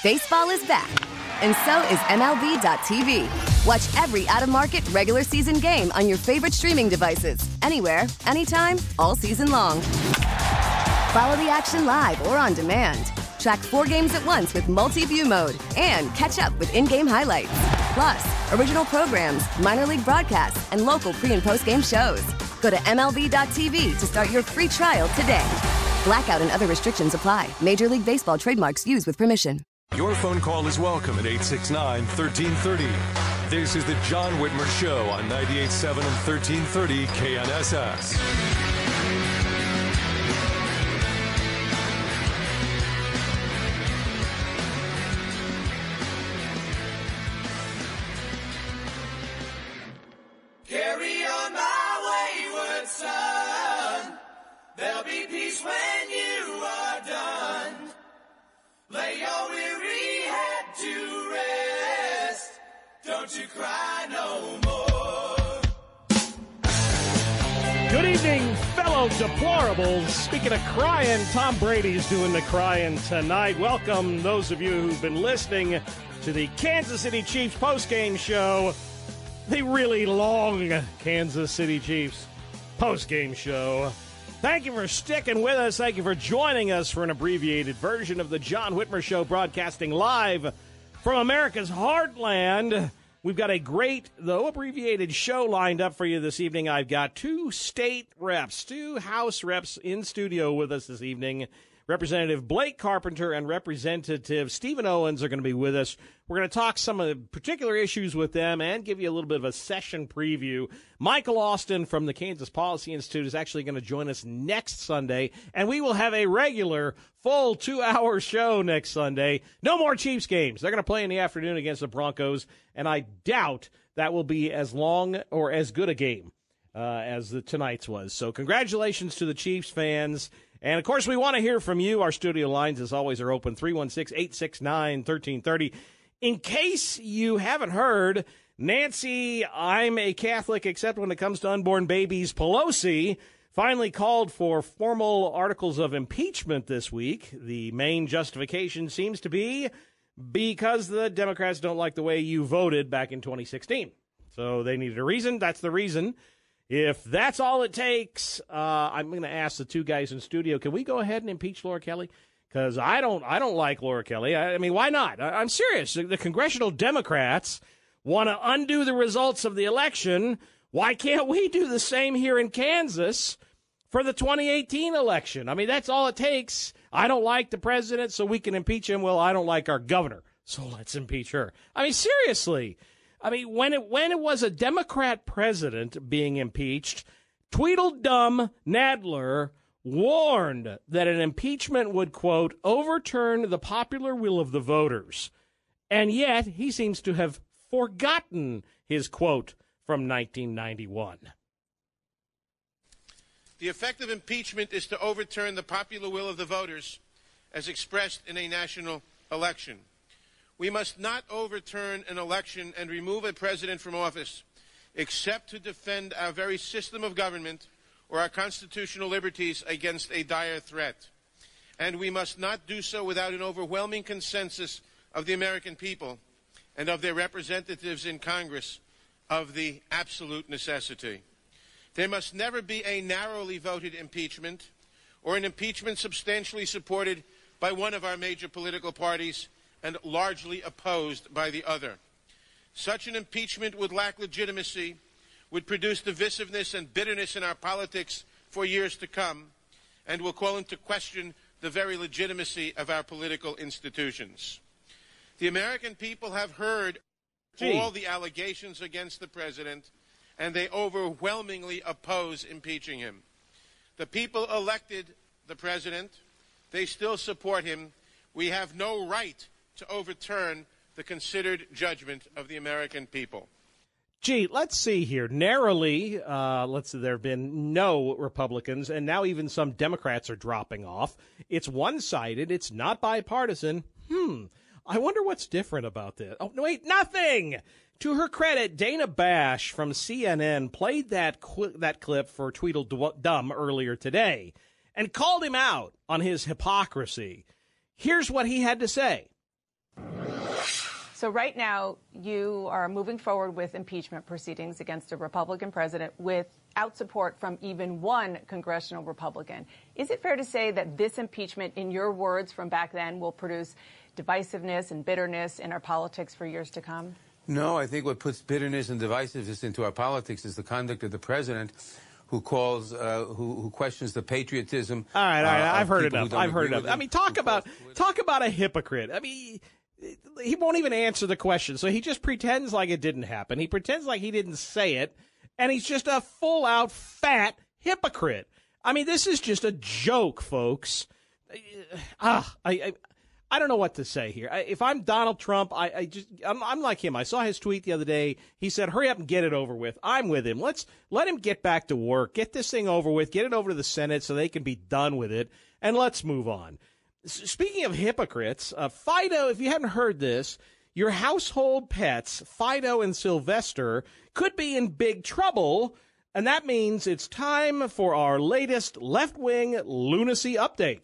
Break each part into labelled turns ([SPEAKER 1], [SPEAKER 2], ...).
[SPEAKER 1] Baseball is back, and so is MLB.tv. Watch every out-of-market regular season game on your favorite streaming devices, anywhere, anytime, all season long. Follow the action live or on demand. Track 4 games at once with multi-view mode and catch up with in-game highlights. Plus, original programs, minor league broadcasts, and local pre- and post-game shows. Go to MLB.tv to start your free trial today. Blackout and other restrictions apply. Major League Baseball trademarks used with permission.
[SPEAKER 2] Your phone call is welcome at 869-1330. This is the John Whitmer Show on 98.7 and 1330 KNSS.
[SPEAKER 3] Carry on my wayward son. There'll be peace when you are done. Lay your weary head to rest. Don't you cry no more.
[SPEAKER 4] Good evening, fellow deplorables. Speaking of crying, Tom Brady's doing the crying tonight. Welcome those of you who've been listening to the Kansas City Chiefs postgame show. The really long Kansas City Chiefs postgame show. Thank you for sticking with us. Thank you for joining us for an abbreviated version of the John Whitmer Show, broadcasting live from America's heartland. We've got a great, though abbreviated, show lined up for you this evening. I've got two state reps, two House reps in studio with us this evening. Representative Blake Carpenter and Representative Stephen Owens are going to be with us. We're going to talk some of the particular issues with them and give you a little bit of a session preview. Michael Austin from the Kansas Policy Institute is actually going to join us next Sunday, and we will have a regular full 2-hour show next Sunday. No more Chiefs games. They're going to play in the afternoon against the Broncos, and I doubt that will be as long or as good a game as tonight's was. So congratulations to the Chiefs fans. And, of course, we want to hear from you. Our studio lines, as always, are open, 316-869-1330. In case you haven't heard, Nancy, I'm a Catholic except when it comes to unborn babies, Pelosi, finally called for formal articles of impeachment this week. The main justification seems to be because the Democrats don't like the way you voted back in 2016. So they needed a reason. That's the reason. If that's all it takes, I'm going to ask the two guys in studio, can we go ahead and impeach Laura Kelly? Because I don't like Laura Kelly. I mean, why not? I'm serious. The congressional Democrats want to undo the results of the election. Why can't we do the same here in Kansas for the 2018 election? I mean, that's all it takes. I don't like the president, so we can impeach him. Well, I don't like our governor, so let's impeach her. I mean, seriously. I mean, when it was a Democrat president being impeached, Tweedledum Nadler warned that an impeachment would, quote, overturn the popular will of the voters. And yet he seems to have forgotten his quote from 1991.
[SPEAKER 5] The effect of impeachment is to overturn the popular will of the voters as expressed in a national election. We must not overturn an election and remove a president from office except to defend our very system of government or our constitutional liberties against a dire threat. And we must not do so without an overwhelming consensus of the American people and of their representatives in Congress of the absolute necessity. There must never be a narrowly voted impeachment or an impeachment substantially supported by one of our major political parties and largely opposed by the other. Such an impeachment would lack legitimacy, would produce divisiveness and bitterness in our politics for years to come, and will call into question the very legitimacy of our political institutions. The American people have heard all the allegations against the president, and they overwhelmingly oppose impeaching him. The people elected the president. They still support him. We have no right to overturn the considered judgment of the American people.
[SPEAKER 4] Gee, let's see here. Narrowly, there have been no Republicans, and now even some Democrats are dropping off. It's one-sided. It's not bipartisan. I wonder what's different about this. Oh, no, wait, nothing! To her credit, Dana Bash from CNN played that clip for Tweedledum earlier today and called him out on his hypocrisy. Here's what he had to say.
[SPEAKER 6] So right now, you are moving forward with impeachment proceedings against a Republican president without support from even one congressional Republican. Is it fair to say that this impeachment, in your words from back then, will produce divisiveness and bitterness in our politics for years to come?
[SPEAKER 7] No, I think what puts bitterness and divisiveness into our politics is the conduct of the president, who who questions the patriotism.
[SPEAKER 4] All right. I've heard enough. I mean, talk about a hypocrite. I mean, he won't even answer the question, so he just pretends like it didn't happen. He pretends like he didn't say it, and he's just a full-out fat hypocrite. I mean, this is just a joke, folks. I don't know what to say here. If I'm Donald Trump, I'm like him. I saw his tweet the other day. He said, hurry up and get it over with. I'm with him. Let him get back to work. Get this thing over with. Get it over to the Senate so they can be done with it. And let's move on. Speaking of hypocrites, Fido, if you haven't heard this, your household pets, Fido and Sylvester, could be in big trouble. And that means it's time for our latest left-wing lunacy update.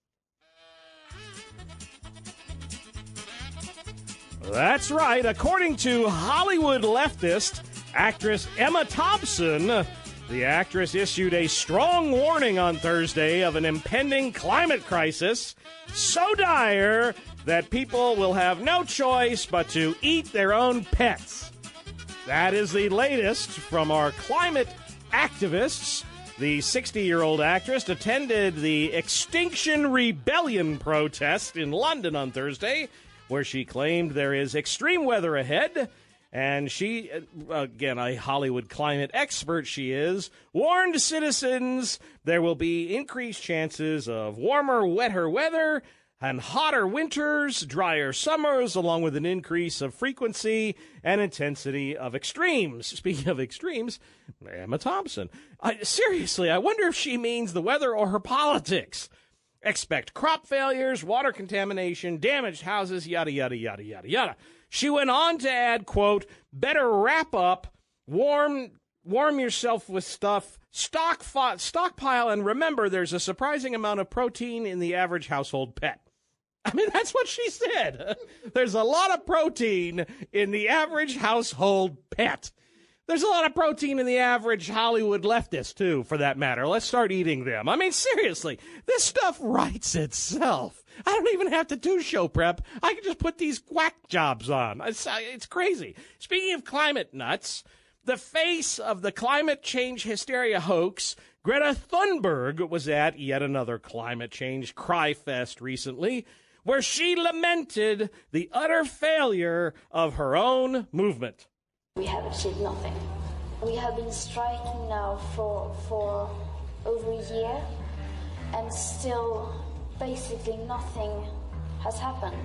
[SPEAKER 4] That's right. According to Hollywood leftist actress Emma Thompson, the actress issued a strong warning on Thursday of an impending climate crisis so dire that people will have no choice but to eat their own pets. That is the latest from our climate activists. The 60-year-old actress attended the Extinction Rebellion protest in London on Thursday, where she claimed there is extreme weather ahead, and she, again, a Hollywood climate expert she is, warned citizens there will be increased chances of warmer, wetter weather and hotter winters, drier summers, along with an increase of frequency and intensity of extremes. Speaking of extremes, Emma Thompson. Seriously, I wonder if she means the weather or her politics. Expect crop failures, water contamination, damaged houses, yada, yada, yada, yada, yada. She went on to add, quote, better wrap up, warm yourself with stuff, stockpile, and remember there's a surprising amount of protein in the average household pet. I mean, that's what she said. There's a lot of protein in the average household pet. There's a lot of protein in the average Hollywood leftist, too, for that matter. Let's start eating them. I mean, seriously, this stuff writes itself. I don't even have to do show prep. I can just put these whack jobs on. It's crazy. Speaking of climate nuts, the face of the climate change hysteria hoax, Greta Thunberg, was at yet another climate change cry fest recently, where she lamented the utter failure of her own movement.
[SPEAKER 8] We have achieved nothing. We have been striking now for over a year, and still basically nothing has happened.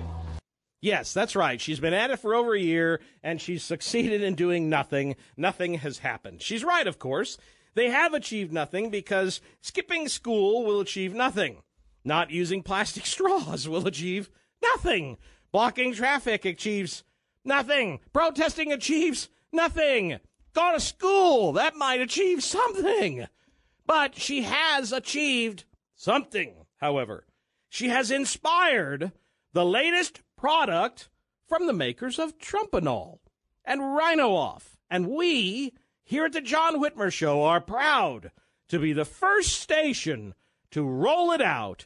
[SPEAKER 4] Yes, that's right. She's been at it for over a year, and she's succeeded in doing nothing. Nothing has happened. She's right, of course. They have achieved nothing because skipping school will achieve nothing. Not using plastic straws will achieve nothing. Blocking traffic achieves nothing. Protesting achieves nothing. Go to school. That might achieve something. But she has achieved something, however. She has inspired the latest product from the makers of Trumpanol and Rhino-Off. And we, here at the John Whitmer Show, are proud to be the first station to roll it out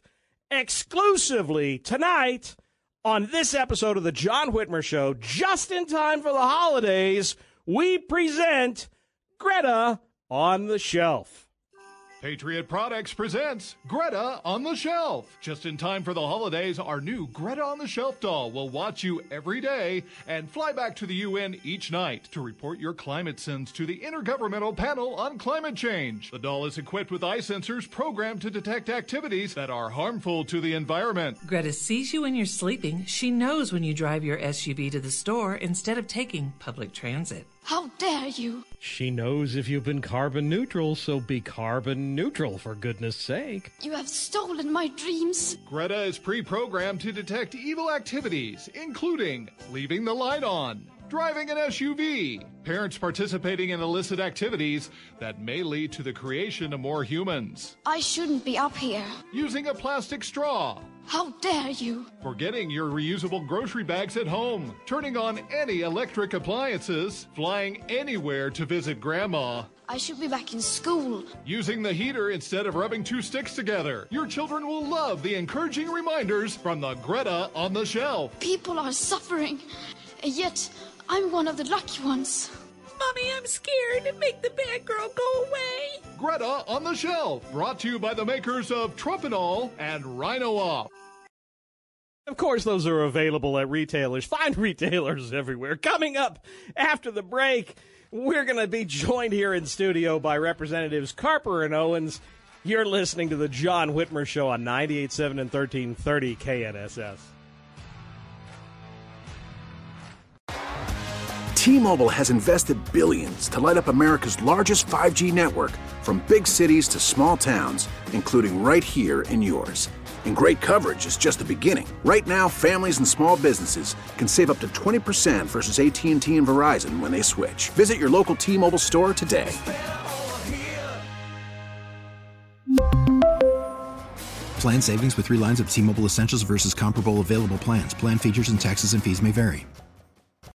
[SPEAKER 4] exclusively tonight on this episode of the John Whitmer Show. Just in time for the holidays, we present Greta on the Shelf.
[SPEAKER 9] Patriot Products presents Greta on the Shelf. Just in time for the holidays, our new Greta on the Shelf doll will watch you every day and fly back to the UN each night to report your climate sins to the Intergovernmental Panel on Climate Change. The doll is equipped with eye sensors programmed to detect activities that are harmful to the environment.
[SPEAKER 10] Greta sees you when you're sleeping. She knows when you drive your SUV to the store instead of taking public transit.
[SPEAKER 8] How dare you!
[SPEAKER 4] She knows if you've been carbon neutral, so be carbon neutral, for goodness sake.
[SPEAKER 8] You have stolen my dreams.
[SPEAKER 9] Greta is pre-programmed to detect evil activities, including leaving the light on, driving an SUV, parents participating in illicit activities that may lead to the creation of more humans,
[SPEAKER 8] I shouldn't be up here.
[SPEAKER 9] using a plastic straw,
[SPEAKER 8] How dare you?
[SPEAKER 9] forgetting your reusable grocery bags at home, turning on any electric appliances, flying anywhere to visit Grandma,
[SPEAKER 8] I should be back in school.
[SPEAKER 9] using the heater instead of rubbing two sticks together. Your children will love the encouraging reminders from the Greta on the Shelf.
[SPEAKER 8] People are suffering, and yet I'm one of the lucky ones.
[SPEAKER 10] Mommy, I'm scared. Make the bad girl go away.
[SPEAKER 9] Greta on the Shelf, brought to you by the makers of Trumpinol and Rhino-Off.
[SPEAKER 4] Of course, those are available at retailers. Find retailers everywhere. Coming up after the break, we're going to be joined here in studio by Representatives Carper and Owens. You're listening to the John Whitmer Show on 98.7 and 1330 KNSS.
[SPEAKER 11] T-Mobile has invested billions to light up America's largest 5G network, from big cities to small towns, including right here in yours. And great coverage is just the beginning. Right now, families and small businesses can save up to 20% versus AT&T and Verizon when they switch. Visit your local T-Mobile store today.
[SPEAKER 12] Plan savings with 3 lines of T-Mobile Essentials versus comparable available plans. Plan features and taxes and fees may vary.